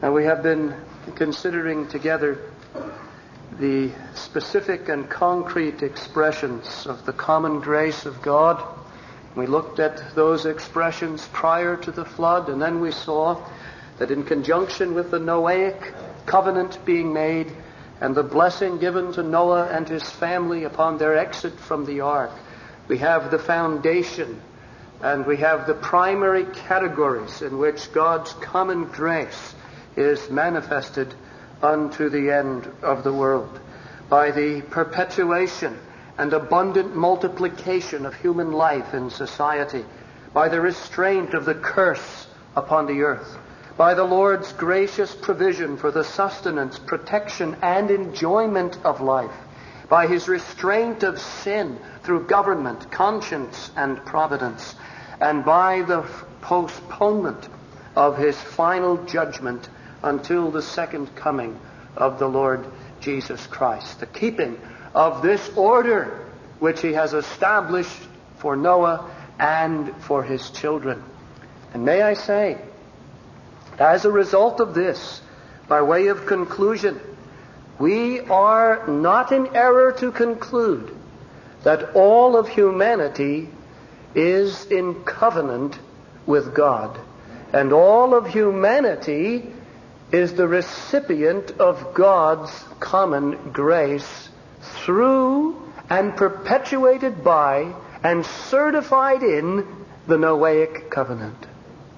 Now, we have been considering together the specific and concrete expressions of the common grace of God. We looked at those expressions prior to the flood, and then we saw that in conjunction with the Noahic covenant being made and the blessing given to Noah and his family upon their exit from the ark, we have the foundation and we have the primary categories in which God's common grace is manifested unto the end of the world, by the perpetuation and abundant multiplication of human life in society, by the restraint of the curse upon the earth, by the Lord's gracious provision for the sustenance, protection, and enjoyment of life, by His restraint of sin through government, conscience, and providence, and by the postponement of His final judgment until the second coming of the Lord Jesus Christ. The keeping of this order which He has established for Noah and for his children. And may I say, as a result of this, by way of conclusion, we are not in error to conclude that all of humanity is in covenant with God, and all of humanity is the recipient of God's common grace through and perpetuated by and certified in the Noahic covenant.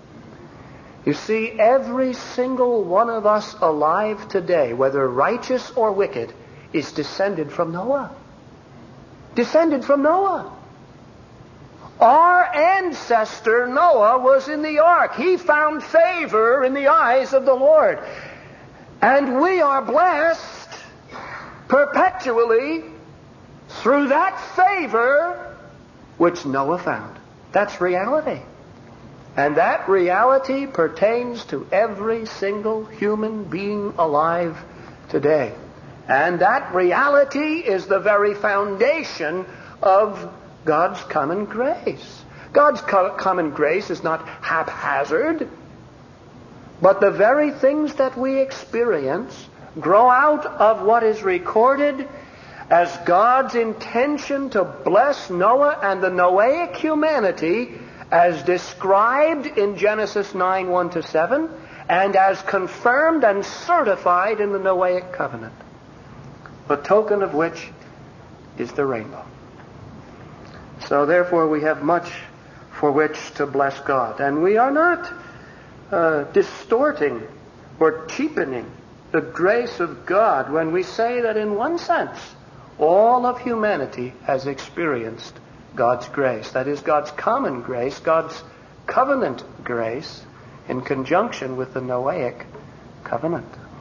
You see, every single one of us alive today, whether righteous or wicked, is descended from Noah. Descended from Noah. Our ancestor Noah was in the ark. He found favor in the eyes of the Lord. And we are blessed perpetually through that favor which Noah found. That's reality. And that reality pertains to every single human being alive today. And that reality is the very foundation of God's common grace. God's common grace is not haphazard, but the very things that we experience grow out of what is recorded as God's intention to bless Noah and the Noahic humanity as described in Genesis 9, 1-7, and as confirmed and certified in the Noahic covenant, a token of which is the rainbow. So therefore we have much for which to bless God. And we are not distorting or cheapening the grace of God when we say that in one sense all of humanity has experienced God's grace. That is, God's common grace, God's covenant grace, in conjunction with the Noahic covenant.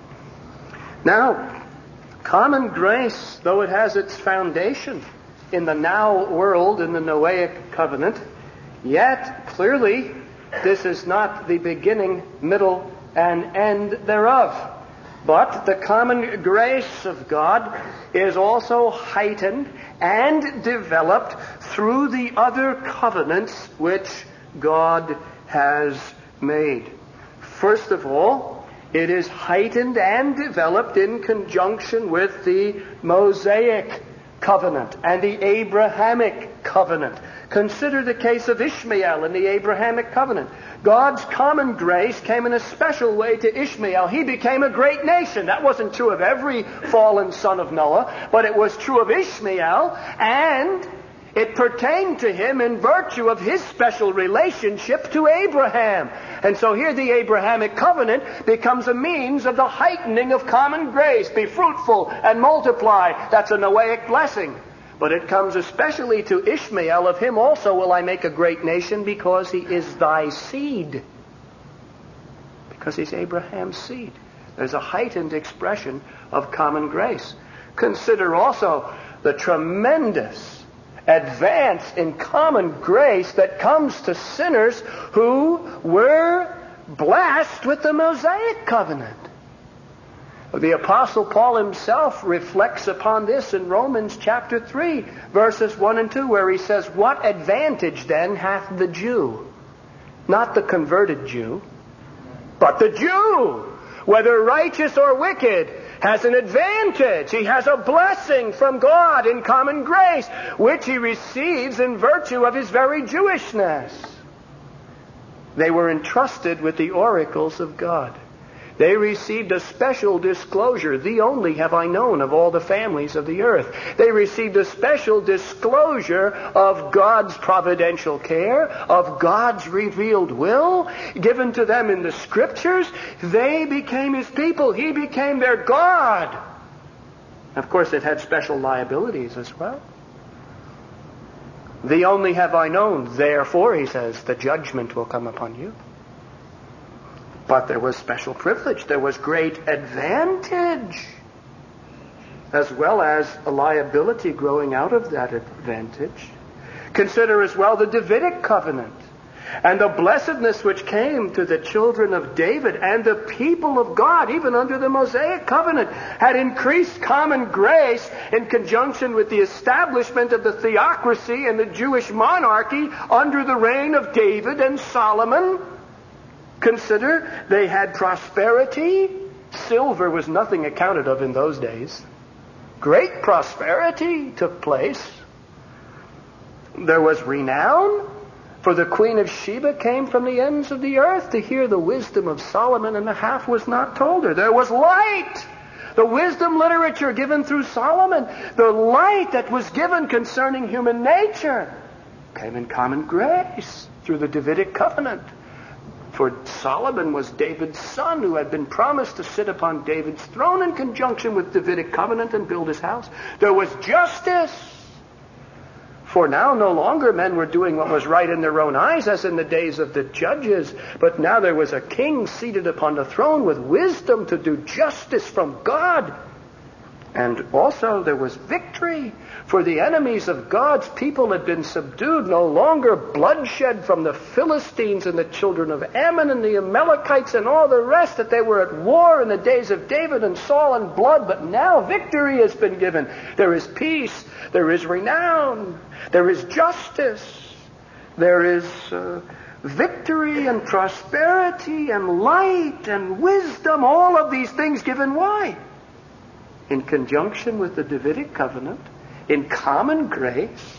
Now, common grace, though it has its foundation in the now world, in the Noahic covenant, yet clearly this is not the beginning, middle, and end thereof. But the common grace of God is also heightened and developed through the other covenants which God has made. First of all, it is heightened and developed in conjunction with the Mosaic covenant and the Abrahamic covenant. Consider the case of Ishmael in the Abrahamic covenant. God's common grace came in a special way to Ishmael. He became a great nation. That wasn't true of every fallen son of Noah, but it was true of Ishmael, and it pertained to him in virtue of his special relationship to Abraham. And so here the Abrahamic covenant becomes a means of the heightening of common grace. Be fruitful and multiply. That's a Noahic blessing. But it comes especially to Ishmael. Of him also will I make a great nation, because he is thy seed. Because he's Abraham's seed. There's a heightened expression of common grace. Consider also the tremendous advance in common grace that comes to sinners who were blessed with the Mosaic covenant. The Apostle Paul himself reflects upon this in Romans chapter 3, verses 1 and 2, where he says, "What advantage then hath the Jew?" Not the converted Jew, but the Jew. whether righteous or wicked, has an advantage. He has a blessing from God in common grace, which he receives in virtue of his very Jewishness. They were entrusted with the oracles of God. They received a special disclosure. Thee only have I known of all the families of the earth. They received a special disclosure of God's providential care, of God's revealed will, given to them in the Scriptures. They became his people. He became their God. Of course, it had special liabilities as well. Thee only have I known. Therefore, he says, the judgment will come upon you. But there was special privilege. There was great advantage, as well as a liability growing out of that advantage. Consider as well the Davidic covenant and the blessedness which came to the children of David and the people of God, even under the Mosaic covenant, had increased common grace in conjunction with the establishment of the theocracy and the Jewish monarchy under the reign of David and Solomon. Consider, they had prosperity. Silver was nothing accounted of in those days. Great prosperity took place. There was renown, for the Queen of Sheba came from the ends of the earth to hear the wisdom of Solomon, and the half was not told her. There was light. The wisdom literature given through Solomon, the light that was given concerning human nature, came in common grace through the Davidic covenant. For Solomon was David's son, who had been promised to sit upon David's throne in conjunction with Davidic covenant and build his house. There was justice. For now no longer men were doing what was right in their own eyes, as in the days of the judges, but now there was a king seated upon the throne with wisdom to do justice from God. And also there was victory, for the enemies of God's people had been subdued. No longer bloodshed from the Philistines and the children of Ammon and the Amalekites and all the rest, that they were at war in the days of David and Saul and blood. But now victory has been given. There is peace. There is renown. There is justice. There is victory and prosperity and light and wisdom. All of these things given why? In conjunction with the Davidic covenant, in common grace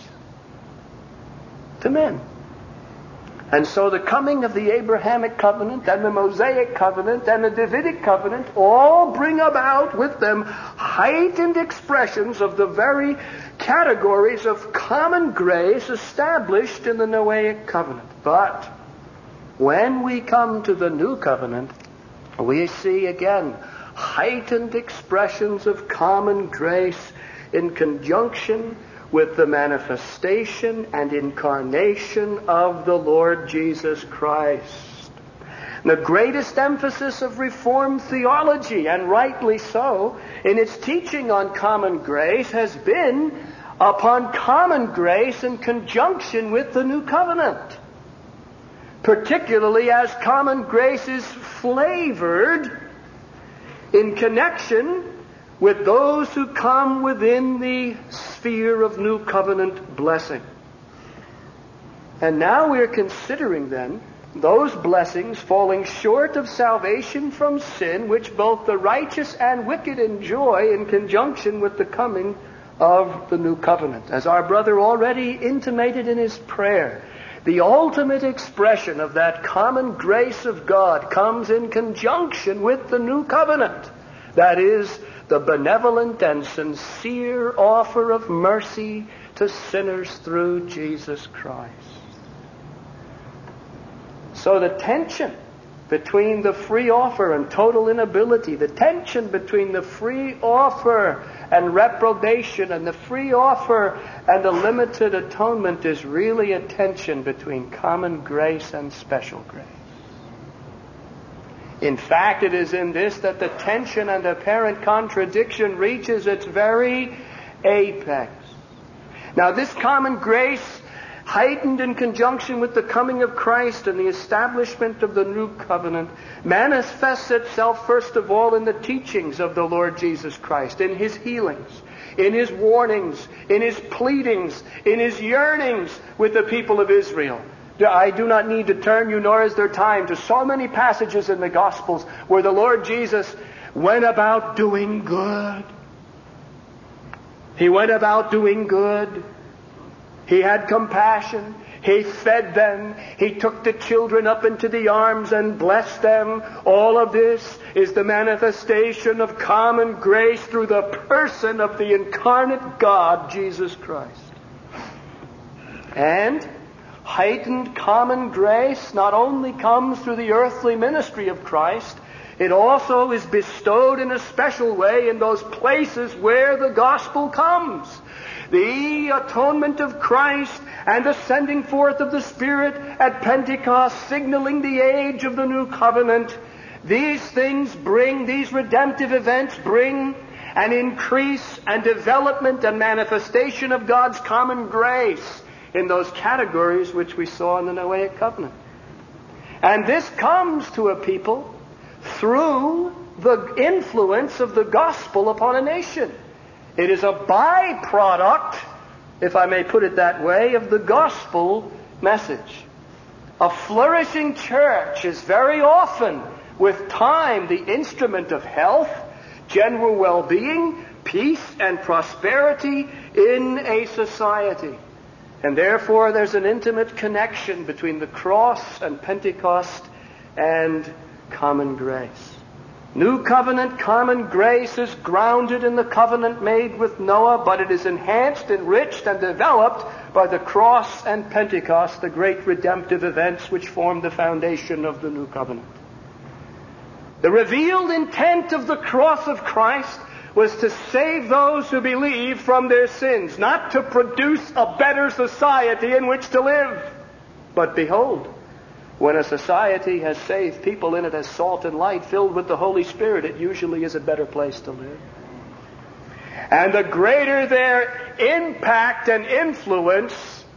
to men. And so the coming of the Abrahamic covenant and the Mosaic covenant and the Davidic covenant all bring about with them heightened expressions of the very categories of common grace established in the Noahic covenant. But when we come to the new covenant, we see again heightened expressions of common grace in conjunction with the manifestation and incarnation of the Lord Jesus Christ. The greatest emphasis of Reformed theology, and rightly so, in its teaching on common grace has been upon common grace in conjunction with the new covenant. Particularly as common grace is flavored in connection with those who come within the sphere of new covenant blessing. And now we are considering then those blessings falling short of salvation from sin, which both the righteous and wicked enjoy in conjunction with the coming of the new covenant. As our brother already intimated in his prayer, the ultimate expression of that common grace of God comes in conjunction with the new covenant. That is, the benevolent and sincere offer of mercy to sinners through Jesus Christ. So the tension between the free offer and total inability, the tension between the free offer and reprobation and the free offer and the limited atonement is really a tension between common grace and special grace. In fact, it is in this that the tension and apparent contradiction reaches its very apex. Now, this common grace, heightened in conjunction with the coming of Christ and the establishment of the new covenant, manifests itself first of all in the teachings of the Lord Jesus Christ, in his healings, in his warnings, in his pleadings, in his yearnings with the people of Israel. I do not need to turn you, nor is there time, to so many passages in the Gospels where the Lord Jesus went about doing good. He went about doing good. He had compassion. He fed them. He took the children up into the arms and blessed them. All of this is the manifestation of common grace through the person of the incarnate God, Jesus Christ. And heightened common grace not only comes through the earthly ministry of Christ, it also is bestowed in a special way in those places where the gospel comes. The atonement of Christ and the sending forth of the Spirit at Pentecost, signaling the age of the new covenant. These things bring, these redemptive events bring an increase and development and manifestation of God's common grace in those categories which we saw in the Noahic covenant. And this comes to a people through the influence of the gospel upon a nation. It is a byproduct, if I may put it that way, of the gospel message. A flourishing church is very often, with time, the instrument of health, general well-being, peace, and prosperity in a society. And therefore there's an intimate connection between the cross and Pentecost and common grace. New covenant common grace is grounded in the covenant made with Noah, but it is enhanced, enriched, and developed by the cross and Pentecost, the great redemptive events which form the foundation of the new covenant. The revealed intent of the cross of Christ was to save those who believe from their sins, not to produce a better society in which to live. But behold, when a society has saved people in it as salt and light, filled with the Holy Spirit, it usually is a better place to live. And the greater their impact and influence,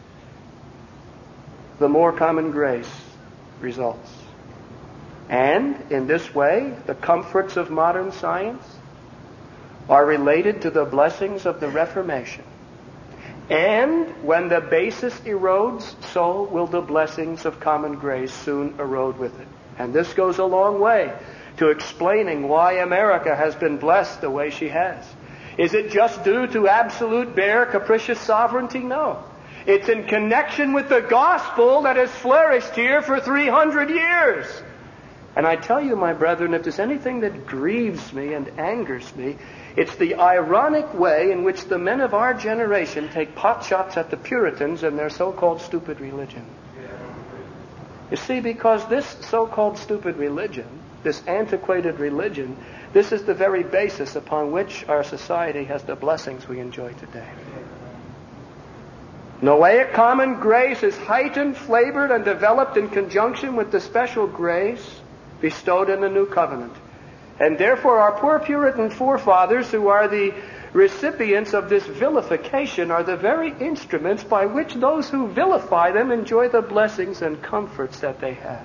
the more common grace results. And in this way, the comforts of modern science are related to the blessings of the Reformation. And when the basis erodes, so will the blessings of common grace soon erode with it. And this goes a long way to explaining why America has been blessed the way she has. Is it just due to absolute, bare, capricious sovereignty? No. It's in connection with the gospel that has flourished here for 300 years. And I tell you, my brethren, if there's anything that grieves me and angers me, it's the ironic way in which the men of our generation take pot shots at the Puritans and their so-called stupid religion. You see, because this so-called stupid religion, this antiquated religion, this is the very basis upon which our society has the blessings we enjoy today. Noahic common grace is heightened, flavored, and developed in conjunction with the special grace bestowed in the new covenant. And therefore our poor Puritan forefathers, who are the recipients of this vilification, are the very instruments by which those who vilify them enjoy the blessings and comforts that they have.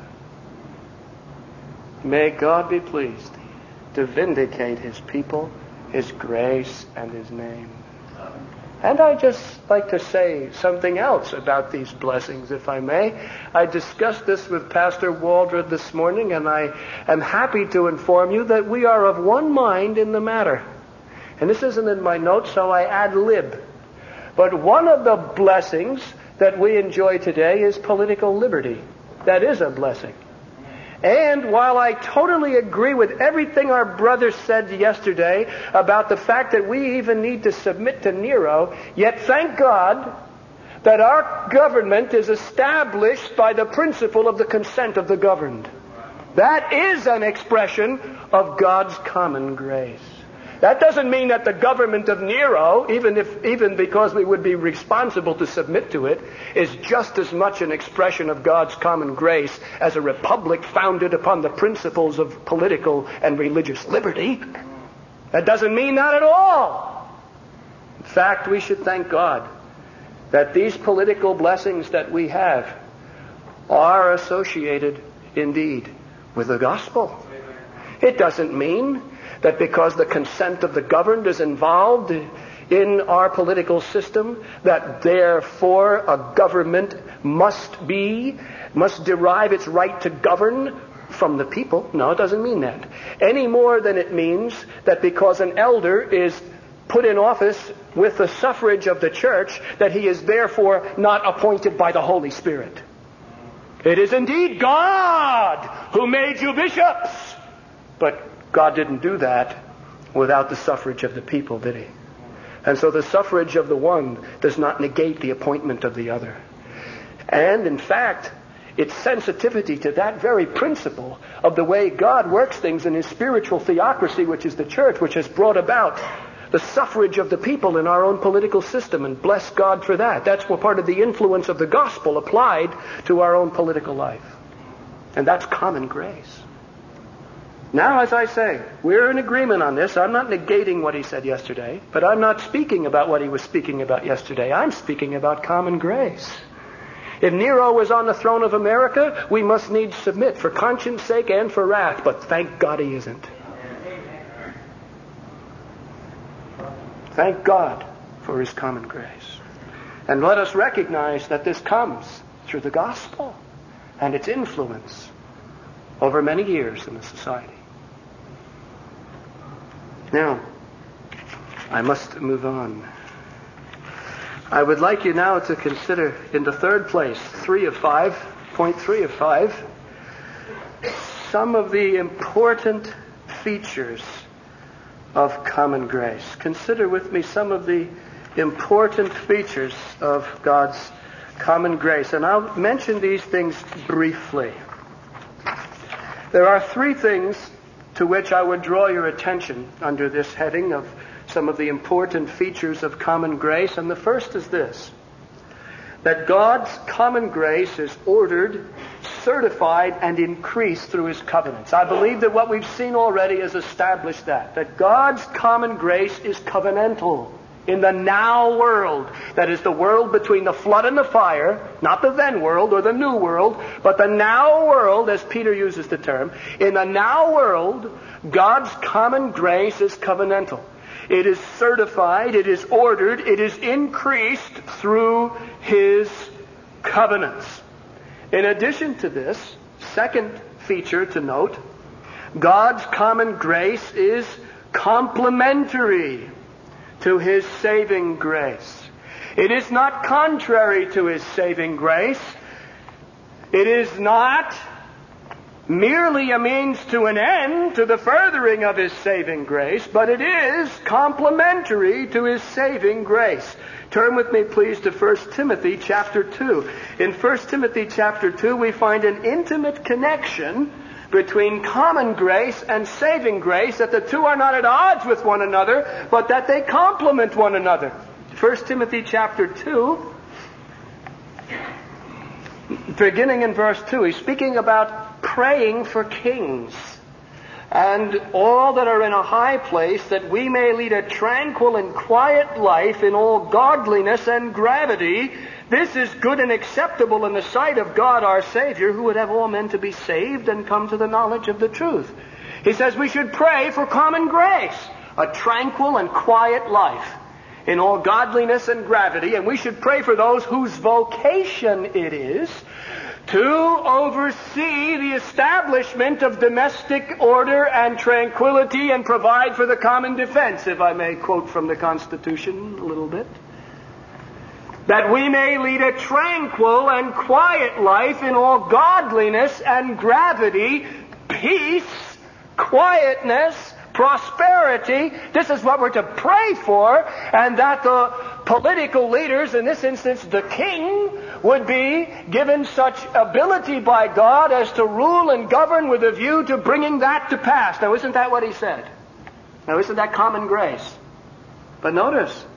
May God be pleased to vindicate His people, His grace, and His name. And I'd just like to say something else about these blessings, if I may. I discussed this with Pastor Waldrod this morning, and I am happy to inform you that we are of one mind in the matter. And this isn't in my notes, so I ad lib. But one of the blessings that we enjoy today is political liberty. That is a blessing. And while I totally agree with everything our brother said yesterday about the fact that we even need to submit to Nero, yet thank God that our government is established by the principle of the consent of the governed. That is an expression of God's common grace. That doesn't mean that the government of Nero, even because we would be responsible to submit to it, is just as much an expression of God's common grace as a republic founded upon the principles of political and religious liberty. That doesn't mean that at all. In fact, we should thank God that these political blessings that we have are associated indeed with the gospel. It doesn't mean that because the consent of the governed is involved in our political system that therefore a government must derive its right to govern from the people. No, it doesn't mean that. Any more than it means that because an elder is put in office with the suffrage of the church, that he is therefore not appointed by the Holy Spirit. It is indeed God who made you bishops. But God didn't do that without the suffrage of the people, did he? And so the suffrage of the one does not negate the appointment of the other. And in fact, its sensitivity to that very principle of the way God works things in his spiritual theocracy, which is the church, which has brought about the suffrage of the people in our own political system, and bless God for that. That's part of the influence of the gospel applied to our own political life. And that's common grace. Now, as I say, we're in agreement on this. I'm not negating what he said yesterday, but I'm not speaking about what he was speaking about yesterday. I'm speaking about common grace. If Nero was on the throne of America, we must needs submit for conscience sake and for wrath, but thank God he isn't. Thank God for his common grace. And let us recognize that this comes through the gospel and its influence over many years in the society. Now, I must move on. I would like you now to consider in the third place, point 3 of 5, some of the important features of common grace. Consider with me some of the important features of God's common grace. And I'll mention these things briefly. There are 3 things to which I would draw your attention under this heading of some of the important features of common grace. And the first is this: that God's common grace is ordered, certified, and increased through his covenants. I believe that what we've seen already has established that God's common grace is covenantal in the now world. That is the world between the flood and the fire, not the then world or the new world, but the now world, as Peter uses the term. In the now world, God's common grace is covenantal. It is certified, it is ordered, it is increased through his covenants. In addition to this, second feature to note, God's common grace is complementary to his saving grace. It is not contrary to his saving grace. It is not merely a means to an end, to the furthering of his saving grace, but it is complementary to his saving grace. Turn with me, please, to 1 Timothy chapter 2. In 1 Timothy chapter 2, we find an intimate connection between common grace and saving grace, that the two are not at odds with one another, but that they complement one another. 1 Timothy chapter 2, beginning in verse 2, he's speaking about praying for kings and all that are in a high place, that we may lead a tranquil and quiet life in all godliness and gravity. This is good and acceptable in the sight of God our Savior, who would have all men to be saved and come to the knowledge of the truth. He says we should pray for common grace, a tranquil and quiet life in all godliness and gravity, and we should pray for those whose vocation it is to oversee the establishment of domestic order and tranquility and provide for the common defense, if I may quote from the Constitution a little bit. That we may lead a tranquil and quiet life in all godliness and gravity, peace, quietness, prosperity. This is what we're to pray for, and that the political leaders, in this instance the king, would be given such ability by God as to rule and govern with a view to bringing that to pass. Now, isn't that what he said? Now, isn't that common grace? But notice,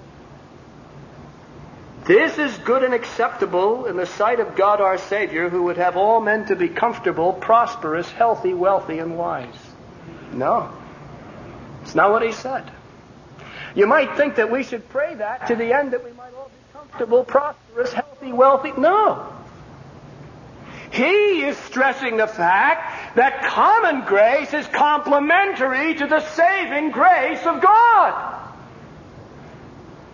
this is good and acceptable in the sight of God our Savior, who would have all men to be comfortable, prosperous, healthy, wealthy, and wise. No. It's not what he said. You might think that we should pray that to the end that we might all be comfortable, prosperous, healthy, wealthy. No. He is stressing the fact that common grace is complementary to the saving grace of God.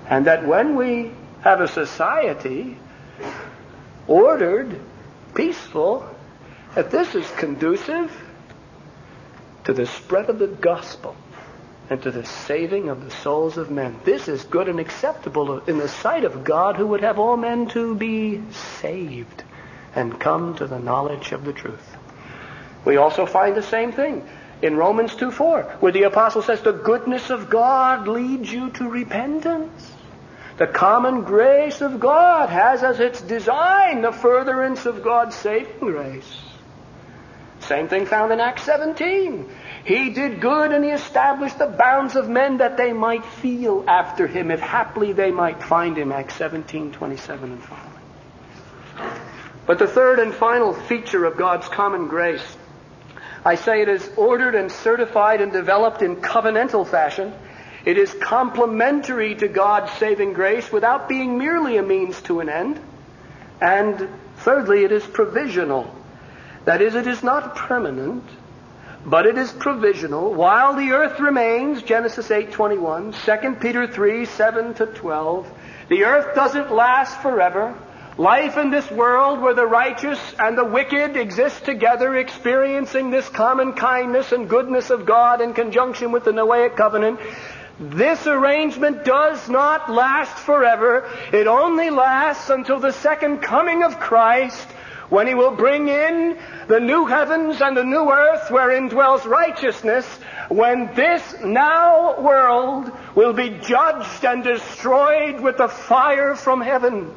And that when we have a society ordered, peaceful, that this is conducive to the spread of the gospel and to the saving of the souls of men. This is good and acceptable in the sight of God, who would have all men to be saved and come to the knowledge of the truth. We also find the same thing in Romans 2:4, where the apostle says, the goodness of God leads you to repentance. The common grace of God has as its design the furtherance of God's saving grace. Same thing found in Acts 17. He did good and he established the bounds of men that they might feel after him, if haply they might find him. Acts 17:27 and following. But the third and final feature of God's common grace, I say it is ordered and certified and developed in covenantal fashion. It is complementary to God's saving grace without being merely a means to an end. And thirdly, it is provisional. That is, it is not permanent, but it is provisional. While the earth remains, Genesis 8:21, 2 Peter 3:7-12, the earth doesn't last forever. Life in this world where the righteous and the wicked exist together, experiencing this common kindness and goodness of God in conjunction with the Noahic covenant, this arrangement does not last forever. It only lasts until the second coming of Christ, when he will bring in the new heavens and the new earth wherein dwells righteousness, when this now world will be judged and destroyed with the fire from heaven.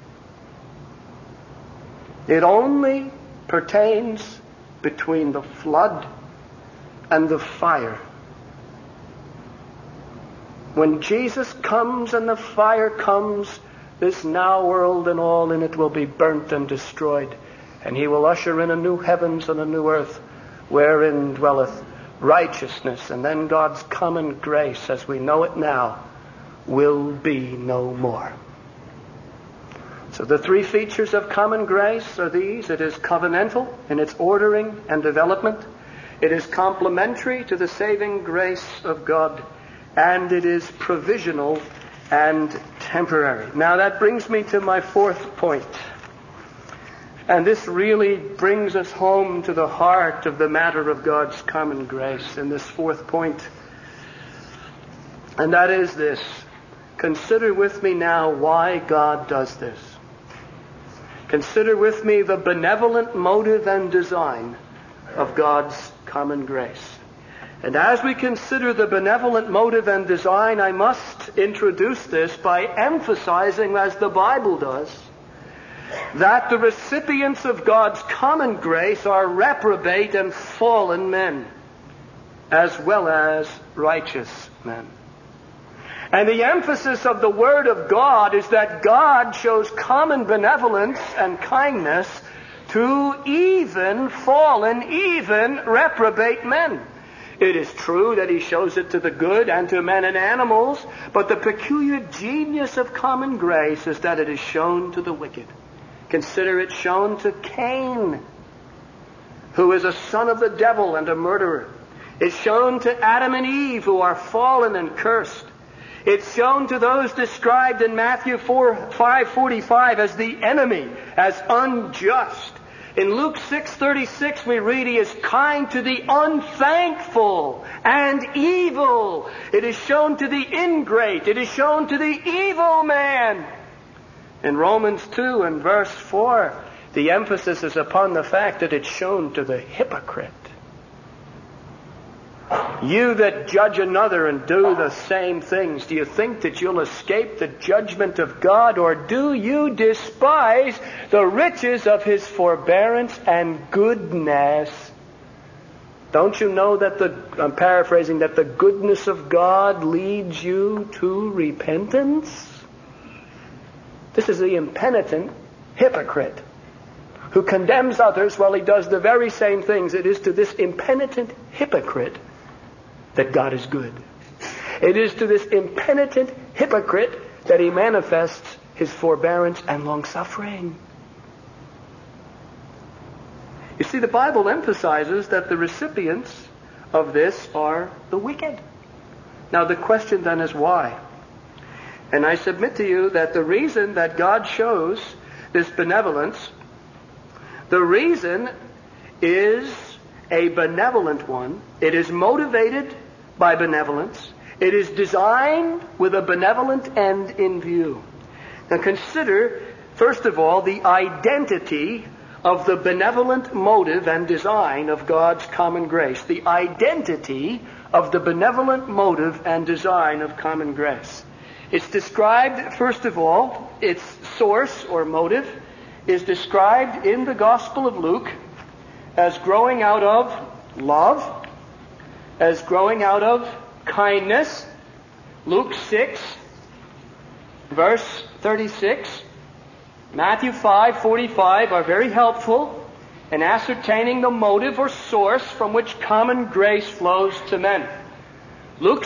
It only pertains between the flood and the fire. When Jesus comes and the fire comes, this now world and all in it will be burnt and destroyed. And he will usher in a new heavens and a new earth wherein dwelleth righteousness. And then God's common grace, as we know it now, will be no more. So the three features of common grace are these. It is covenantal in its ordering and development. It is complementary to the saving grace of God. And it is provisional and temporary. Now that brings me to my fourth point. And this really brings us home to the heart of the matter of God's common grace in this fourth point. And that is this. Consider with me now why God does this. Consider with me the benevolent motive and design of God's common grace. And as we consider the benevolent motive and design, I must introduce this by emphasizing, as the Bible does, that the recipients of God's common grace are reprobate and fallen men, as well as righteous men. And the emphasis of the Word of God is that God shows common benevolence and kindness to even fallen, even reprobate men. It is true that he shows it to the good and to men and animals, but the peculiar genius of common grace is that it is shown to the wicked. Consider it shown to Cain, who is a son of the devil and a murderer. It's shown to Adam and Eve, who are fallen and cursed. It's shown to those described in Matthew 5:45 as the enemy, as unjust. In Luke 6:36 we read he is kind to the unthankful and evil. It is shown to the ingrate. It is shown to the evil man. In Romans 2 and verse 4, the emphasis is upon the fact that it's shown to the hypocrite. You that judge another and do the same things, do you think that you'll escape the judgment of God, or do you despise the riches of his forbearance and goodness? Don't you know that I'm paraphrasing, that the goodness of God leads you to repentance? This is the impenitent hypocrite who condemns others while he does the very same things. It is to this impenitent hypocrite that God is good. It is to this impenitent hypocrite that he manifests his forbearance and long-suffering. You see, the Bible emphasizes that the recipients of this are the wicked. Now the question then is why? And I submit to you that the reason that God shows this benevolence, the reason is a benevolent one. It is motivated by benevolence. It is designed with a benevolent end in view. Now consider, first of all, the identity of the benevolent motive and design of God's common grace. The identity of the benevolent motive and design of common grace. It's described, first of all, its source or motive is described in the Gospel of Luke as growing out of love, as growing out of kindness. Luke 6, verse 36, Matthew 5:45 are very helpful in ascertaining the motive or source from which common grace flows to men. Luke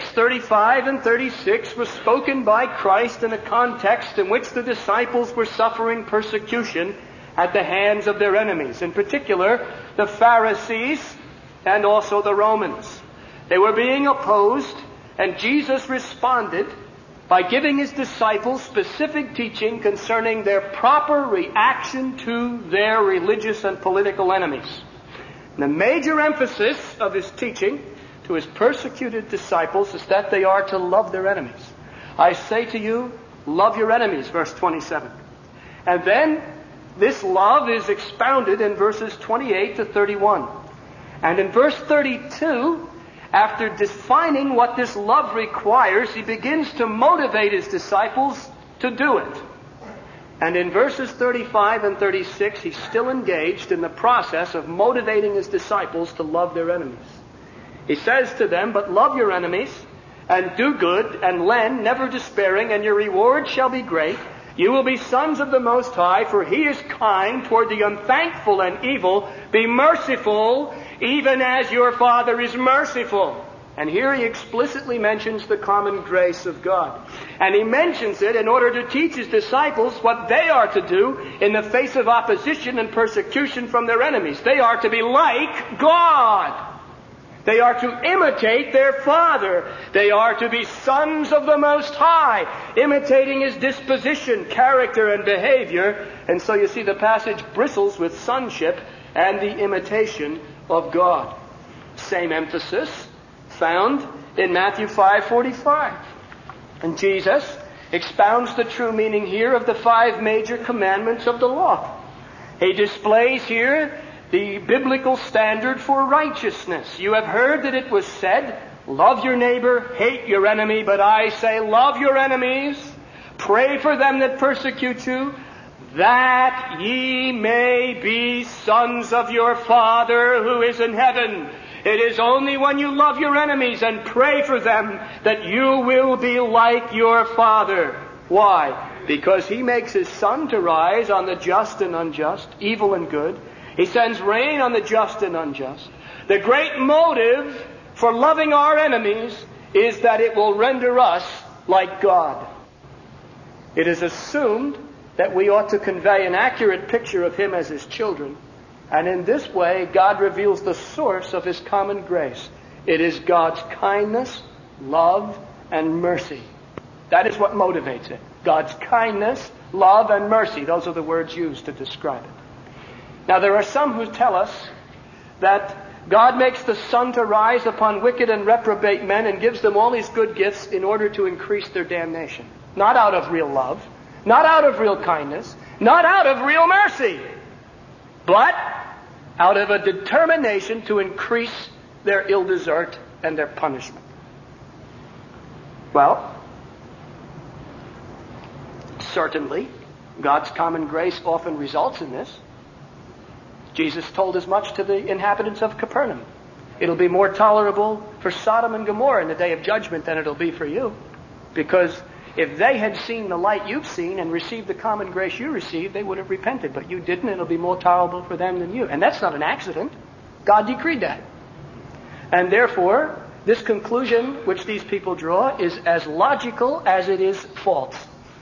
6:35 and 36 was spoken by Christ in a context in which the disciples were suffering persecution at the hands of their enemies, in particular the Pharisees and also the Romans. They were being opposed, and Jesus responded by giving his disciples specific teaching concerning their proper reaction to their religious and political enemies. And the major emphasis of his teaching to his persecuted disciples is that they are to love their enemies. I say to you, love your enemies, verse 27. And then this love is expounded in verses 28 to 31. And in verse 32, after defining what this love requires, he begins to motivate his disciples to do it. And in verses 35 and 36, he's still engaged in the process of motivating his disciples to love their enemies. He says to them, but love your enemies, and do good, and lend, never despairing, and your reward shall be great. You will be sons of the Most High, for he is kind toward the unthankful and evil. Be merciful, even as your Father is merciful. And here he explicitly mentions the common grace of God. And he mentions it in order to teach his disciples what they are to do in the face of opposition and persecution from their enemies. They are to be like God. They are to imitate their Father. They are to be sons of the Most High, imitating his disposition, character, and behavior. And so you see the passage bristles with sonship and the imitation of God. Same emphasis found in Matthew 5:45. And Jesus expounds the true meaning here of the 5 major commandments of the law. He displays here the biblical standard for righteousness. You have heard that it was said, love your neighbor, hate your enemy, but I say, love your enemies, pray for them that persecute you, that ye may be sons of your Father who is in heaven. It is only when you love your enemies and pray for them that you will be like your Father. Why? Because he makes his sun to rise on the just and unjust, evil and good. He sends rain on the just and unjust. The great motive for loving our enemies is that it will render us like God. It is assumed that we ought to convey an accurate picture of him as his children. And in this way, God reveals the source of his common grace. It is God's kindness, love, and mercy. That is what motivates it. God's kindness, love, and mercy. Those are the words used to describe it. Now, there are some who tell us that God makes the sun to rise upon wicked and reprobate men and gives them all these good gifts in order to increase their damnation. Not out of real love, not out of real kindness, not out of real mercy, but out of a determination to increase their ill desert and their punishment. Well, certainly, God's common grace often results in this. Jesus told as much to the inhabitants of Capernaum. It'll be more tolerable for Sodom and Gomorrah in the day of judgment than it'll be for you. Because if they had seen the light you've seen and received the common grace you received, they would have repented. But you didn't, and it'll be more tolerable for them than you. And that's not an accident. God decreed that. And therefore, this conclusion which these people draw is as logical as it is false.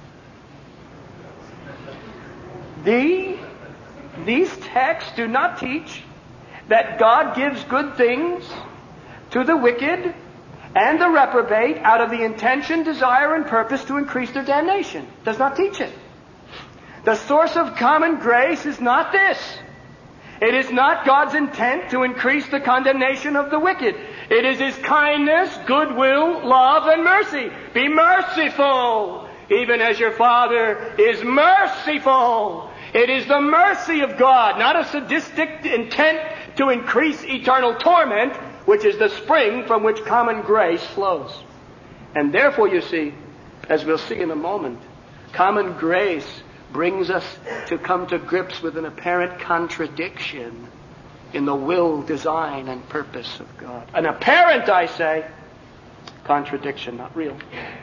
These texts do not teach that God gives good things to the wicked and the reprobate out of the intention, desire, and purpose to increase their damnation. Does not teach it. The source of common grace is not this. It is not God's intent to increase the condemnation of the wicked. It is His kindness, goodwill, love, and mercy. Be merciful, even as your Father is merciful. It is the mercy of God, not a sadistic intent to increase eternal torment, which is the spring from which common grace flows. And therefore, you see, as we'll see in a moment, common grace brings us to come to grips with an apparent contradiction in the will, design, and purpose of God. An apparent, I say, contradiction, not real.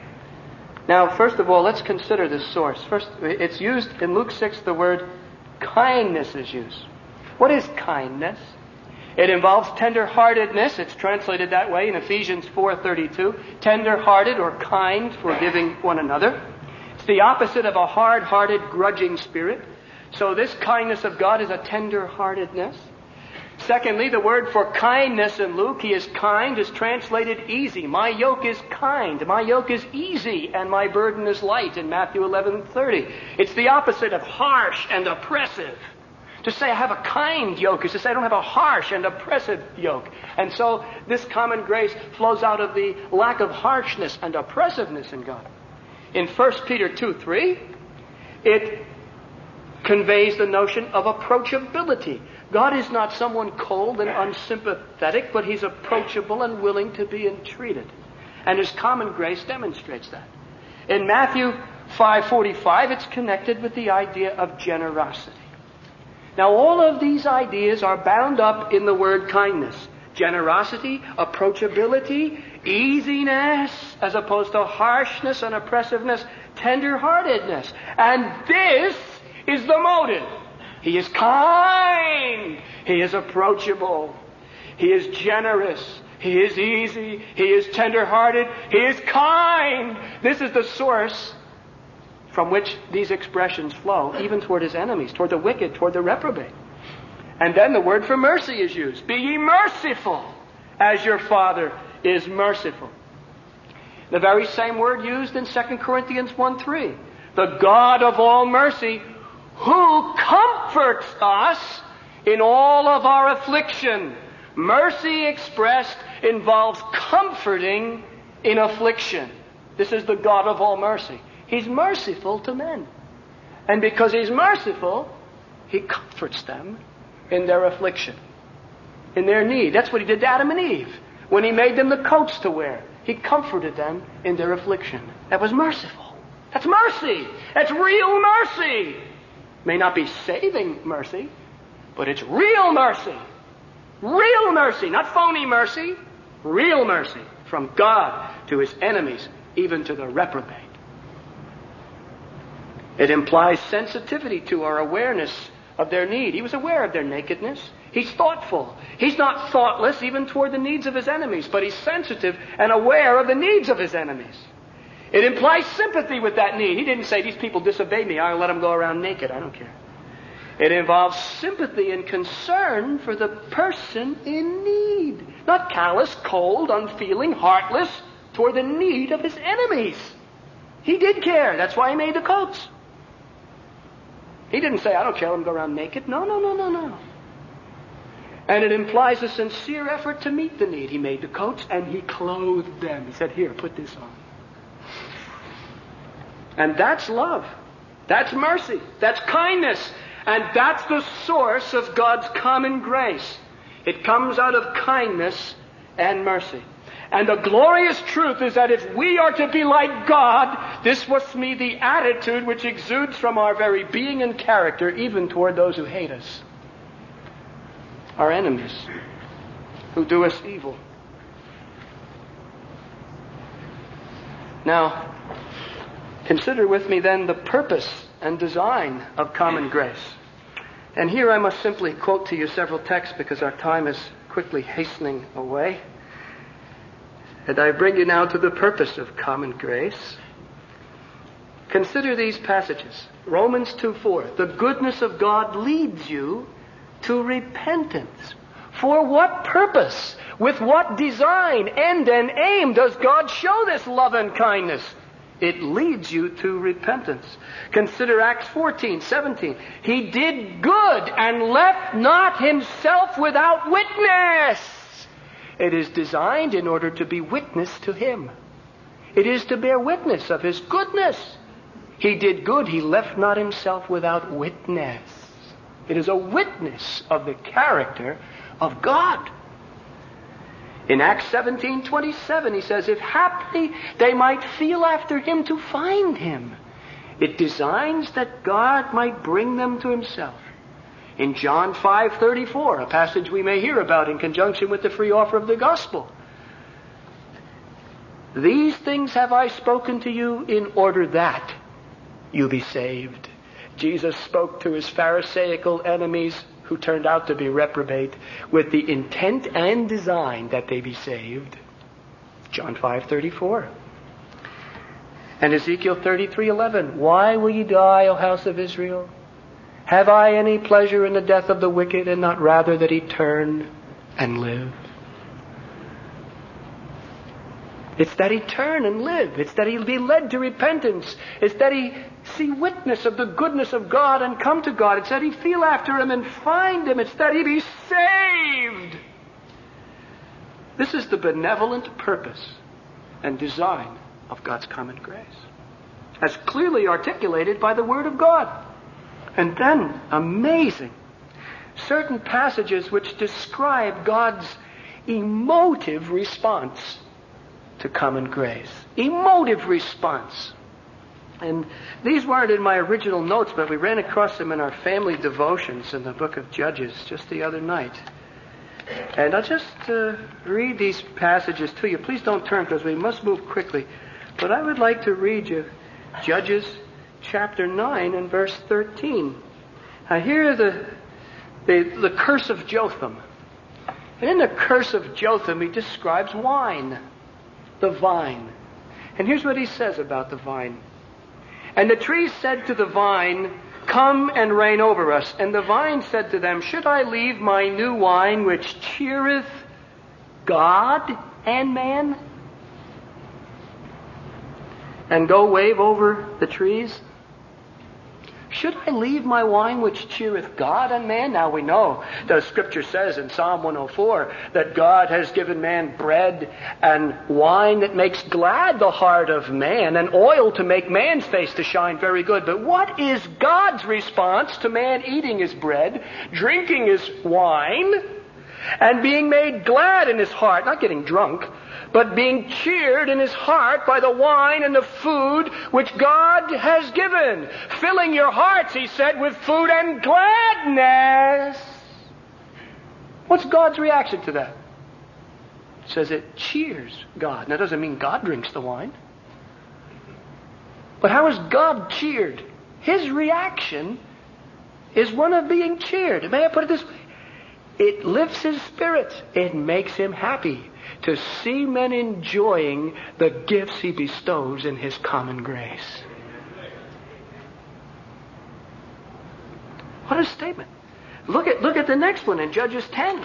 Now, first of all, let's consider this source. First, it's used in Luke 6, the word kindness is used. What is kindness? It involves tender-heartedness. It's translated that way in Ephesians 4:32. Tender-hearted or kind, forgiving one another. It's the opposite of a hard-hearted, grudging spirit. So this kindness of God is a tender-heartedness. Secondly, the word for kindness in Luke, He is kind, is translated easy. My yoke is kind, my yoke is easy, and my burden is light in Matthew 11:30. It's the opposite of harsh and oppressive. To say I have a kind yoke is to say I don't have a harsh and oppressive yoke. And so this common grace flows out of the lack of harshness and oppressiveness in God. In 1 Peter 2:3, it conveys the notion of approachability. God is not someone cold and unsympathetic, but He's approachable and willing to be entreated. And His common grace demonstrates that. In Matthew 5:45, it's connected with the idea of generosity. Now, all of these ideas are bound up in the word kindness. Generosity, approachability, easiness, as opposed to harshness and oppressiveness, tender-heartedness. And this is the motive. He is kind. He is approachable. He is generous. He is easy. He is tender-hearted. He is kind. This is the source from which these expressions flow, even toward His enemies, toward the wicked, toward the reprobate. And then the word for mercy is used. Be ye merciful, as your Father is merciful. The very same word used in 2 Corinthians 1:3. The God of all mercy, who comforts us in all of our affliction. Mercy expressed involves comforting in affliction. This is the God of all mercy. He's merciful to men. And because He's merciful, He comforts them in their affliction, in their need. That's what He did to Adam and Eve. When He made them the coats to wear, He comforted them in their affliction. That was merciful. That's mercy. That's real mercy. May not be saving mercy, but it's real mercy. Real mercy, not phony mercy. Real mercy from God to His enemies, even to the reprobate. It implies sensitivity to our awareness of their need. He was aware of their nakedness. He's thoughtful. He's not thoughtless even toward the needs of His enemies, but He's sensitive and aware of the needs of His enemies. It implies sympathy with that need. He didn't say, these people disobey me, I'll let them go around naked. I don't care. It involves sympathy and concern for the person in need. Not callous, cold, unfeeling, heartless toward the need of His enemies. He did care. That's why He made the coats. He didn't say, I don't care, let them go around naked. No. And it implies a sincere effort to meet the need. He made the coats and He clothed them. He said, here, put this on. And that's love. That's mercy. That's kindness. And that's the source of God's common grace. It comes out of kindness and mercy. And the glorious truth is that if we are to be like God, this must be the attitude which exudes from our very being and character, even toward those who hate us. Our enemies, who do us evil. Now, consider with me then the purpose and design of common grace. And here I must simply quote to you several texts because our time is quickly hastening away. And I bring you now to the purpose of common grace. Consider these passages. Romans 2:4. The goodness of God leads you to repentance. For what purpose? With what design, end, and aim does God show this love and kindness? It leads you to repentance. Consider Acts 14:17. He did good and left not himself without witness. It is designed in order to be witness to him. It is to bear witness of his goodness. He did good, he left not himself without witness. It is a witness of the character of God. In Acts 17:27, he says, if haply they might feel after him to find him, it designs that God might bring them to himself. In John 5:34, a passage we may hear about in conjunction with the free offer of the gospel, these things have I spoken to you in order that you be saved. Jesus spoke to his Pharisaical enemies, who turned out to be reprobate, with the intent and design that they be saved. John 5:34. And Ezekiel 33:11. Why will ye die, O house of Israel? Have I any pleasure in the death of the wicked, and not rather that he turn and live? It's that he turn and live. It's that he be led to repentance. It's that he see witness of the goodness of God and come to God. It's that he feel after him and find him. It's that he be saved. This is the benevolent purpose and design of God's common grace, as clearly articulated by the Word of God. And then, amazing, certain passages which describe God's emotive response to common grace. Emotive response. And these weren't in my original notes, but we ran across them in our family devotions in the book of Judges just the other night. And I'll just read these passages to you. Please don't turn, because we must move quickly. But I would like to read you Judges chapter 9 and verse 13. Now here the curse of Jotham. And in the curse of Jotham, he describes wine, the vine. And here's what he says about the vine. And the trees said to the vine, come and reign over us. And the vine said to them, should I leave my new wine, which cheereth God and man, and go wave over the trees? Should I leave my wine which cheereth God and man? Now we know the Scripture says in Psalm 104 that God has given man bread and wine that makes glad the heart of man, and oil to make man's face to shine very good. But what is God's response to man eating his bread, drinking his wine, and being made glad in his heart, not getting drunk, but being cheered in his heart by the wine and the food which God has given? Filling your hearts, he said, with food and gladness. What's God's reaction to that? It says it cheers God. Now, that doesn't mean God drinks the wine. But how is God cheered? His reaction is one of being cheered. May I put it this way? It lifts his spirits. It makes him happy to see men enjoying the gifts he bestows in his common grace. What a statement. Look at the next one in Judges 10.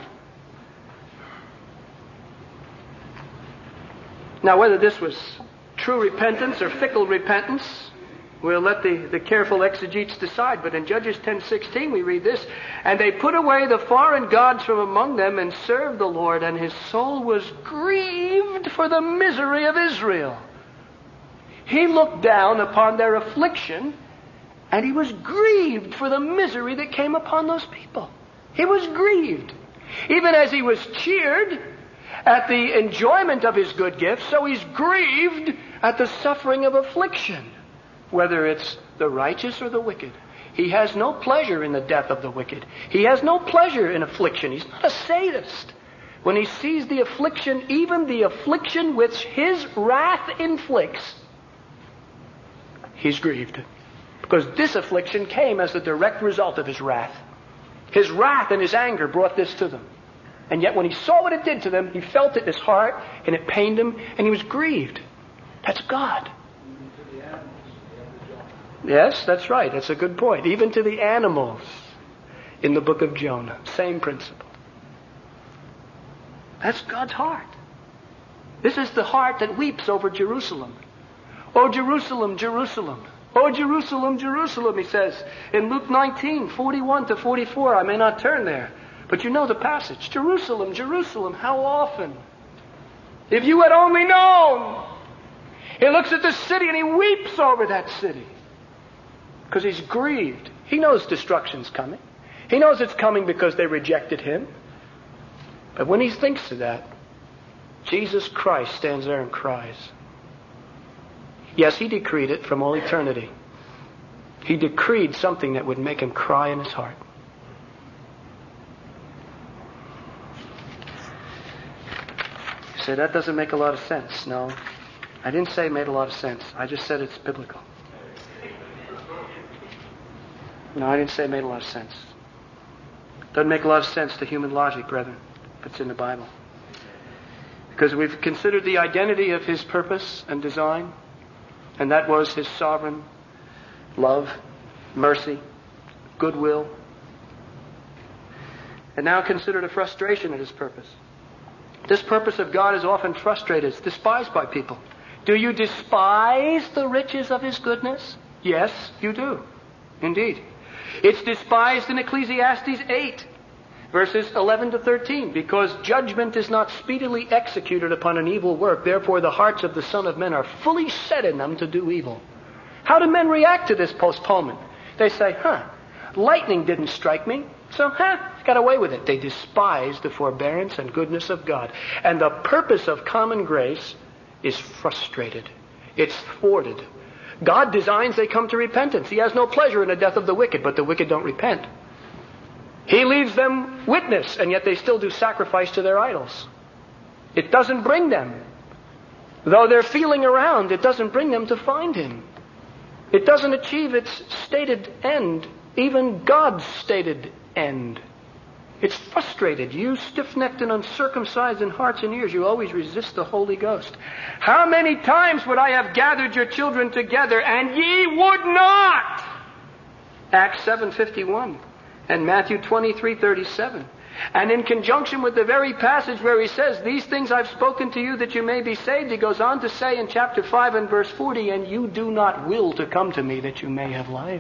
Now, whether this was true repentance or fickle repentance, we'll let the careful exegetes decide. But in Judges 10:16 we read this, and they put away the foreign gods from among them and served the Lord, and his soul was grieved for the misery of Israel. He looked down upon their affliction, and he was grieved for the misery that came upon those people. He was grieved. Even as he was cheered at the enjoyment of his good gifts, so he's grieved at the suffering of affliction. Whether it's the righteous or the wicked. He has no pleasure in the death of the wicked. He has no pleasure in affliction. He's not a sadist. When he sees the affliction, even the affliction which his wrath inflicts, he's grieved. Because this affliction came as the direct result of his wrath. His wrath and his anger brought this to them. And yet when he saw what it did to them, he felt it in his heart, and it pained him, and he was grieved. That's God. Yes, that's right. That's a good point. Even to the animals in the book of Jonah. Same principle. That's God's heart. This is the heart that weeps over Jerusalem. Oh, Jerusalem, Jerusalem. Oh, Jerusalem, Jerusalem, he says in Luke 19, 41 to 44. I may not turn there, but you know the passage. Jerusalem, Jerusalem, how often? If you had only known. He looks at the city and he weeps over that city because he's grieved. He knows destruction's coming. He knows it's coming because they rejected him. But when he thinks of that, Jesus Christ stands there and cries. Yes, he decreed it from all eternity. He decreed something that would make him cry in his heart. You say, that doesn't make a lot of sense. No, I didn't say it made a lot of sense. I just said it's biblical. No, I didn't say it made a lot of sense. Doesn't make a lot of sense to human logic, brethren, if it's in the Bible. Because we've considered the identity of his purpose and design, and that was his sovereign love, mercy, goodwill. And now consider the frustration of his purpose. This purpose of God is often frustrated. It's despised by people. Do you despise the riches of his goodness? Yes, you do. Indeed. It's despised in Ecclesiastes 8, verses 11 to 13, because judgment is not speedily executed upon an evil work. Therefore the hearts of the Son of Men are fully set in them to do evil. How do men react to this postponement? They say, lightning didn't strike me, so got away with it. They despise the forbearance and goodness of God. And the purpose of common grace is frustrated. It's thwarted. God designs they come to repentance. He has no pleasure in the death of the wicked, but the wicked don't repent. He leaves them witness, and yet they still do sacrifice to their idols. It doesn't bring them. Though they're feeling around, it doesn't bring them to find him. It doesn't achieve its stated end, even God's stated end. It's frustrated. You stiff-necked and uncircumcised in hearts and ears, you always resist the Holy Ghost. How many times would I have gathered your children together, and ye would not? Acts 7:51 and Matthew 23:37. And in conjunction with the very passage where he says, these things I've spoken to you that you may be saved, he goes on to say in chapter 5 and verse 40, and you do not will to come to me that you may have life.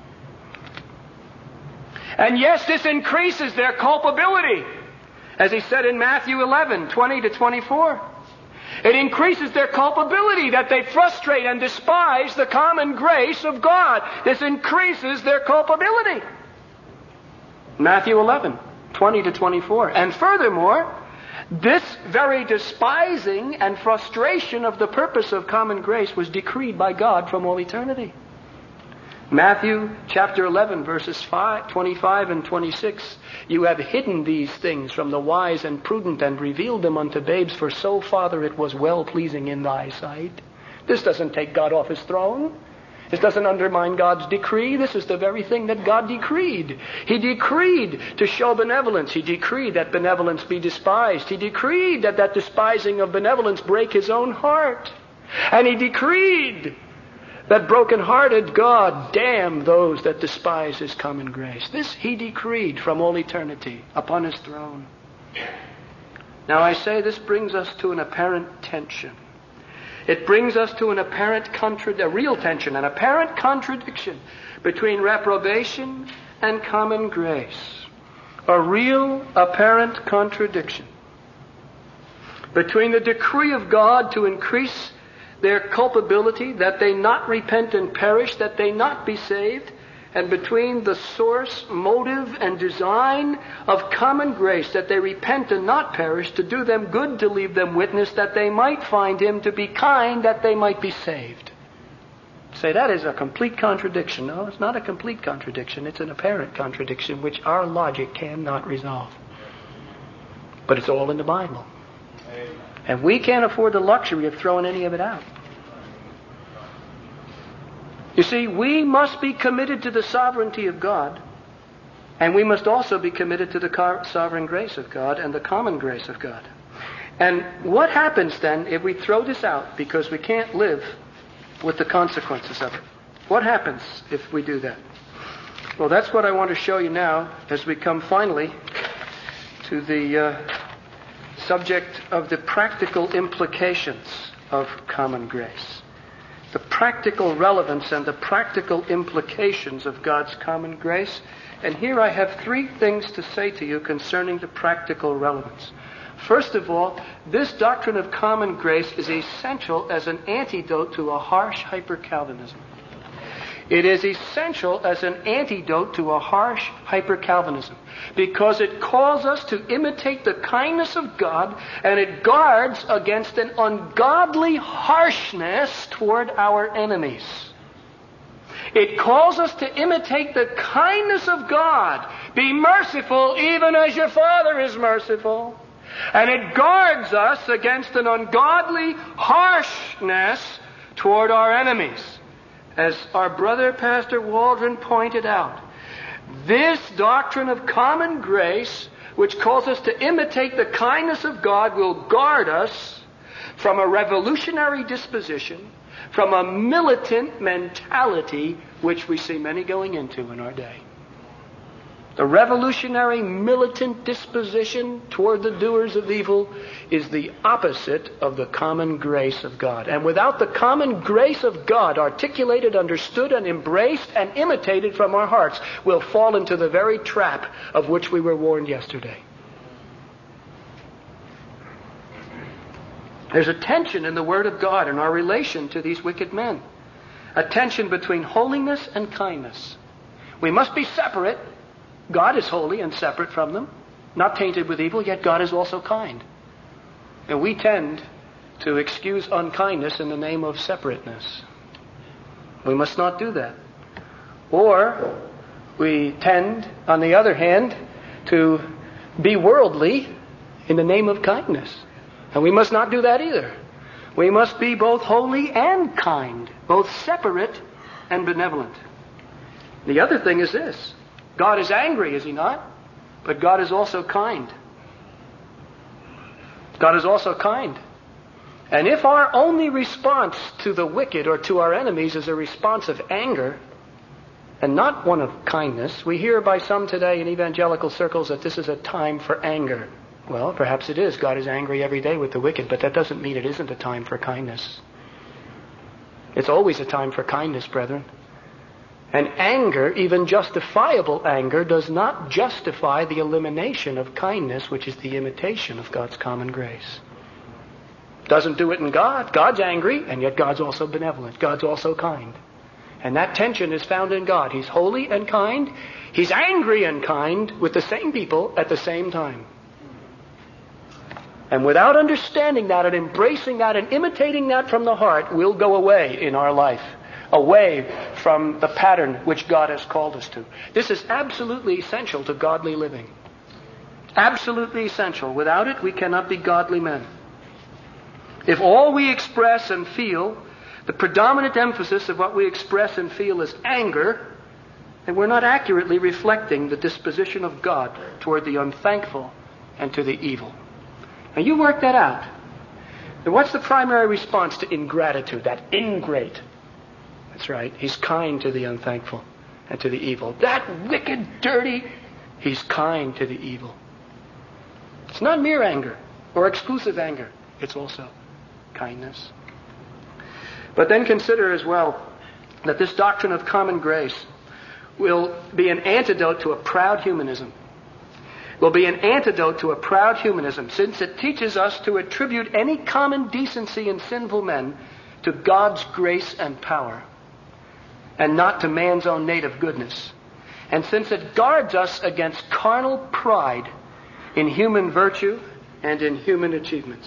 And yes, this increases their culpability. As he said in Matthew 11, 20 to 24. It increases their culpability that they frustrate and despise the common grace of God. This increases their culpability. Matthew 11, 20 to 24. And furthermore, this very despising and frustration of the purpose of common grace was decreed by God from all eternity. Matthew chapter 11, verses 25 and 26. You have hidden these things from the wise and prudent and revealed them unto babes, for so, Father, it was well-pleasing in thy sight. This doesn't take God off his throne. This doesn't undermine God's decree. This is the very thing that God decreed. He decreed to show benevolence. He decreed that benevolence be despised. He decreed that that despising of benevolence break his own heart. And he decreed that broken-hearted God damn those that despise his common grace. This he decreed from all eternity upon his throne. Now I say this brings us to an apparent tension. It brings us to an apparent a real tension, an apparent contradiction between reprobation and common grace. A real apparent contradiction between the decree of God to increase their culpability, that they not repent and perish, that they not be saved, and between the source, motive, and design of common grace, that they repent and not perish, to do them good, to leave them witness, that they might find him, to be kind, that they might be saved. Say, that is a complete contradiction. No, it's not a complete contradiction. It's an apparent contradiction which our logic cannot resolve. But it's all in the Bible. And we can't afford the luxury of throwing any of it out. You see, we must be committed to the sovereignty of God, and we must also be committed to the sovereign grace of God and the common grace of God. And what happens then if we throw this out because we can't live with the consequences of it? What happens if we do that? Well, that's what I want to show you now as we come finally to the subject of the practical implications of common grace. The practical relevance and the practical implications of God's common grace. And here I have three things to say to you concerning the practical relevance. First of all, this doctrine of common grace is essential as an antidote to a harsh hyper-Calvinism. It is essential as an antidote to a harsh hyper-Calvinism because it calls us to imitate the kindness of God, and it guards against an ungodly harshness toward our enemies. It calls us to imitate the kindness of God. Be merciful even as your Father is merciful. And it guards us against an ungodly harshness toward our enemies. As our brother Pastor Waldron pointed out, this doctrine of common grace, which calls us to imitate the kindness of God, will guard us from a revolutionary disposition, from a militant mentality, which we see many going into in our day. The revolutionary militant disposition toward the doers of evil is the opposite of the common grace of God. And without the common grace of God articulated, understood, and embraced and imitated from our hearts, we'll fall into the very trap of which we were warned yesterday. There's a tension in the Word of God in our relation to these wicked men. A tension between holiness and kindness. We must be separate. God is holy and separate from them, not tainted with evil, yet God is also kind. And we tend to excuse unkindness in the name of separateness. We must not do that. Or we tend, on the other hand, to be worldly in the name of kindness. And we must not do that either. We must be both holy and kind, both separate and benevolent. The other thing is this. God is angry, is He not? But God is also kind. God is also kind. And if our only response to the wicked or to our enemies is a response of anger and not one of kindness, we hear by some today in evangelical circles that this is a time for anger. Well, perhaps it is. God is angry every day with the wicked, but that doesn't mean it isn't a time for kindness. It's always a time for kindness, brethren. And anger, even justifiable anger, does not justify the elimination of kindness, which is the imitation of God's common grace. Doesn't do it in God. God's angry, and yet God's also benevolent. God's also kind. And that tension is found in God. He's holy and kind. He's angry and kind with the same people at the same time. And without understanding that and embracing that and imitating that from the heart, we'll go away in our life. Away from the pattern which God has called us to. This is absolutely essential to godly living. Absolutely essential. Without it, we cannot be godly men. If all we express and feel, the predominant emphasis of what we express and feel is anger, then we're not accurately reflecting the disposition of God toward the unthankful and to the evil. Now you work that out. Now what's the primary response to ingratitude, that ingrate? That's right. He's kind to the unthankful and to the evil. That wicked, dirty, He's kind to the evil. It's not mere anger or exclusive anger. It's also kindness. But then consider as well that this doctrine of common grace will be an antidote to a proud humanism. Will be an antidote to a proud humanism, since it teaches us to attribute any common decency in sinful men to God's grace and power, and not to man's own native goodness. And since it guards us against carnal pride in human virtue and in human achievements.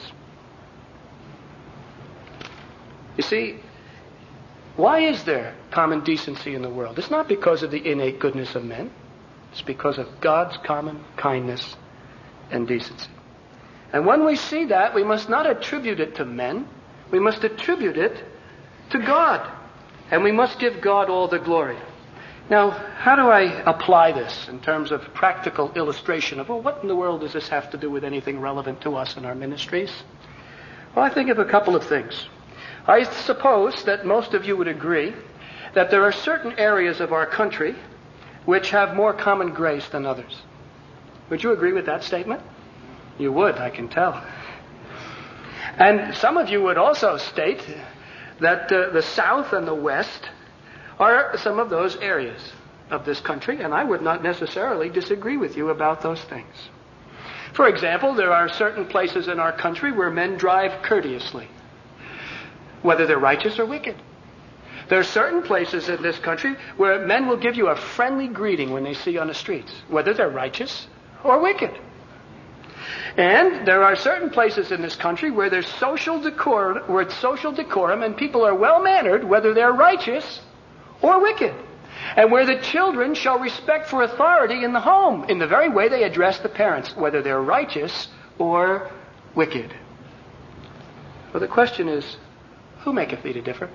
You see, why is there common decency in the world? It's not because of the innate goodness of men. It's because of God's common kindness and decency. And when we see that, we must not attribute it to men. We must attribute it to God. And we must give God all the glory. Now, how do I apply this in terms of practical illustration of, well, what in the world does this have to do with anything relevant to us in our ministries? Well, I think of a couple of things. I suppose that most of you would agree that there are certain areas of our country which have more common grace than others. Would you agree with that statement? You would, I can tell. And some of you would also state that the South and the West are some of those areas of this country, and I would not necessarily disagree with you about those things. For example, there are certain places in our country where men drive courteously, whether they're righteous or wicked. There are certain places in this country where men will give you a friendly greeting when they see you on the streets, whether they're righteous or wicked. And there are certain places in this country where there's social decorum, and people are well-mannered, whether they're righteous or wicked. And where the children show respect for authority in the home, in the very way they address the parents, whether they're righteous or wicked. Well, the question is, who maketh thee to differ?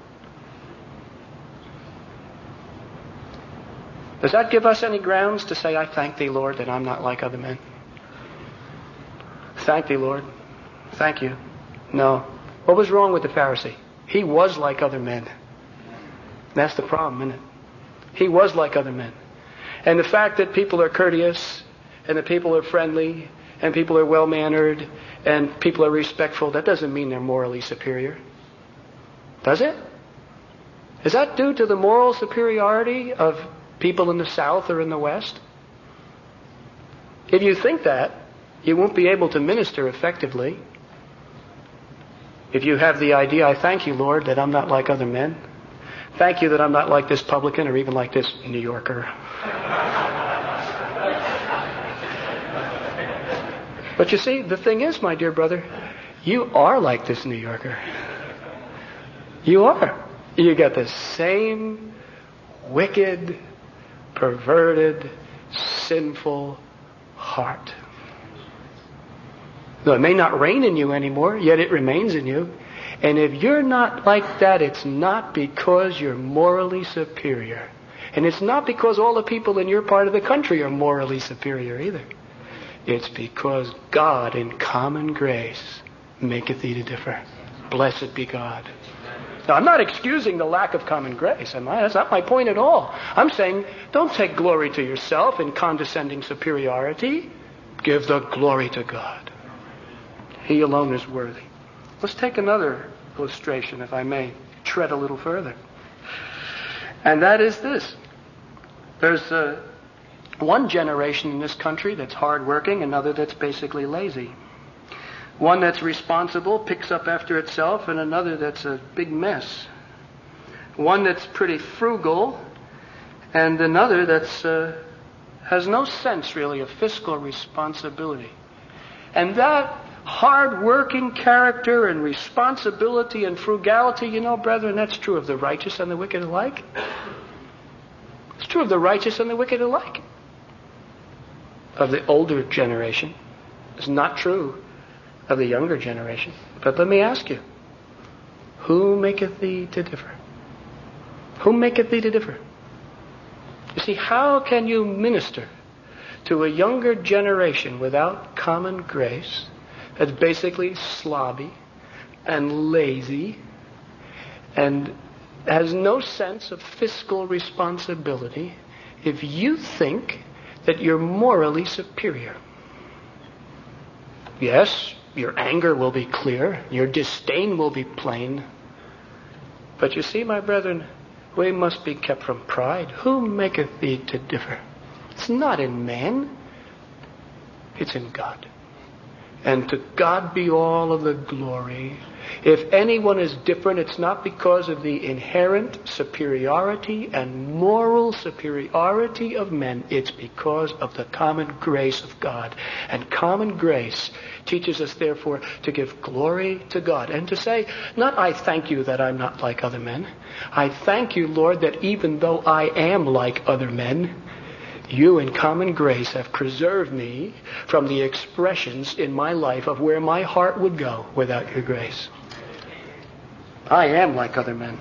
Does that give us any grounds to say, I thank thee, Lord, that I'm not like other men? Thank thee, Lord. Thank you. No. What was wrong with the Pharisee? He was like other men. That's the problem, isn't it? He was like other men. And the fact that people are courteous, and that people are friendly, and people are well-mannered, and people are respectful, that doesn't mean they're morally superior. Does it? Is that due to the moral superiority of people in the South or in the West? If you think that, you won't be able to minister effectively. If you have the idea, I thank you, Lord, that I'm not like other men. Thank you that I'm not like this publican or even like this New Yorker. But you see, the thing is, my dear brother, you are like this New Yorker. You are. You got the same wicked, perverted, sinful heart. Though it may not reign in you anymore, yet it remains in you. And if you're not like that, it's not because you're morally superior. And it's not because all the people in your part of the country are morally superior either. It's because God in common grace maketh thee to differ. Blessed be God. Now, I'm not excusing the lack of common grace, am I? That's not my point at all. I'm saying, don't take glory to yourself in condescending superiority. Give the glory to God. He alone is worthy. Let's take another illustration, if I may tread a little further. And that is this. There's one generation in this country that's hardworking, another that's basically lazy. One that's responsible, picks up after itself, and another that's a big mess. One that's pretty frugal, and another that's has no sense, really, of fiscal responsibility. And that hard-working character and responsibility and frugality, you know, brethren, that's true of the righteous and the wicked alike. It's true of the righteous and the wicked alike. Of the older generation. It's not true of the younger generation. But let me ask you, who maketh thee to differ? Who maketh thee to differ? You see, how can you minister to a younger generation without common grace that's basically slobby and lazy and has no sense of fiscal responsibility if you think that you're morally superior? Yes, your anger will be clear, your disdain will be plain. But you see, my brethren, we must be kept from pride. Who maketh thee to differ? It's not in man, it's in God. And to God be all of the glory. If anyone is different, it's not because of the inherent superiority and moral superiority of men. It's because of the common grace of God. And common grace teaches us, therefore, to give glory to God. And to say, not I thank you that I'm not like other men. I thank you, Lord, that even though I am like other men, you in common grace have preserved me from the expressions in my life of where my heart would go without your grace. I am like other men.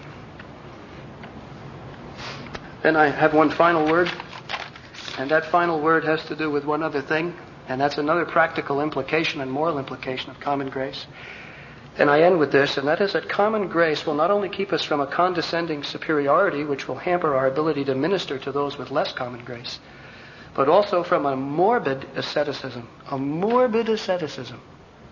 Then I have one final word, and that final word has to do with one other thing, and that's another practical implication and moral implication of common grace. And I end with this, and that is that common grace will not only keep us from a condescending superiority which will hamper our ability to minister to those with less common grace, but also from a morbid asceticism. A morbid asceticism.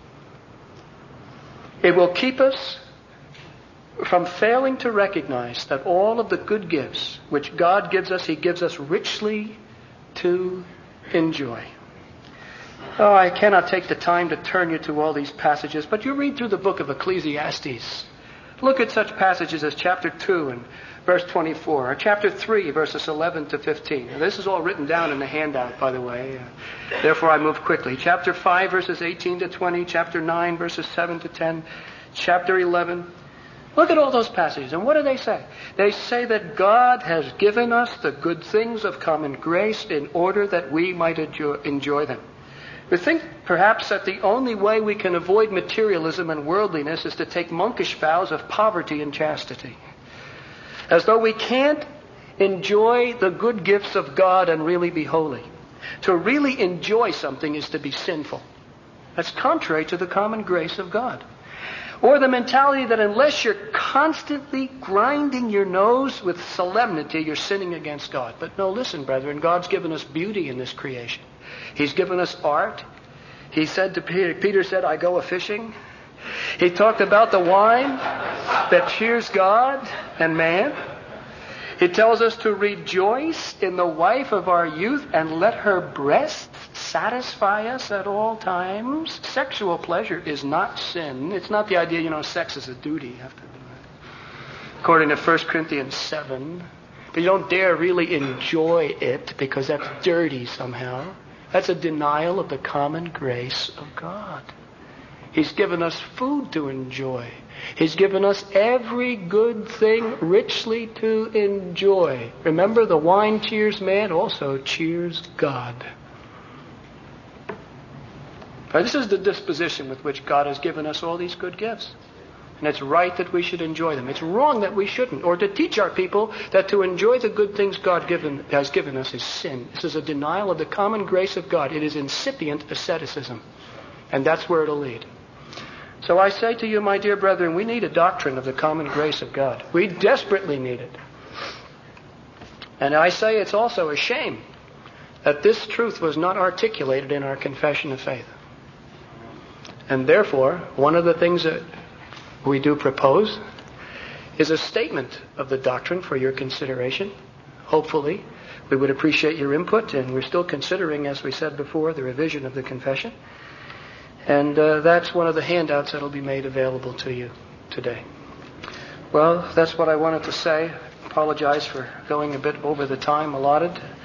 It will keep us from failing to recognize that all of the good gifts which God gives us, He gives us richly to enjoy. Oh, I cannot take the time to turn you to all these passages, but you read through the book of Ecclesiastes. Look at such passages as chapter 2 and verse 24, or chapter 3, verses 11 to 15. Now, this is all written down in the handout, by the way. Therefore, I move quickly. Chapter 5, verses 18 to 20, chapter 9, verses 7 to 10, chapter 11. Look at all those passages, and what do they say? They say that God has given us the good things of common grace in order that we might enjoy them. We think perhaps that the only way we can avoid materialism and worldliness is to take monkish vows of poverty and chastity. As though we can't enjoy the good gifts of God and really be holy. To really enjoy something is to be sinful. That's contrary to the common grace of God. Or the mentality that unless you're constantly grinding your nose with solemnity, you're sinning against God. But no, listen, brethren, God's given us beauty in this creation. He's given us art. He said to Peter said, I go a-fishing. He talked about the wine that cheers God and man. He tells us to rejoice in the wife of our youth and let her breasts satisfy us at all times. Sexual pleasure is not sin. It's not the idea, sex is a duty. You have to do it. According to 1 Corinthians 7. But you don't dare really enjoy it because that's dirty somehow. That's a denial of the common grace of God. He's given us food to enjoy. He's given us every good thing richly to enjoy. Remember, the wine cheers man, also cheers God. Now, this is the disposition with which God has given us all these good gifts. And it's right that we should enjoy them. It's wrong that we shouldn't. Or to teach our people that to enjoy the good things God has given us is sin. This is a denial of the common grace of God. It is incipient asceticism. And that's where it'll lead. So I say to you, my dear brethren, we need a doctrine of the common grace of God. We desperately need it. And I say it's also a shame that this truth was not articulated in our confession of faith. And therefore, one of the things that we do propose is a statement of the doctrine for your consideration. Hopefully, we would appreciate your input, and we're still considering, as we said before, the revision of the confession. And that's one of the handouts that will be made available to you today. Well, that's what I wanted to say. Apologize for going a bit over the time allotted.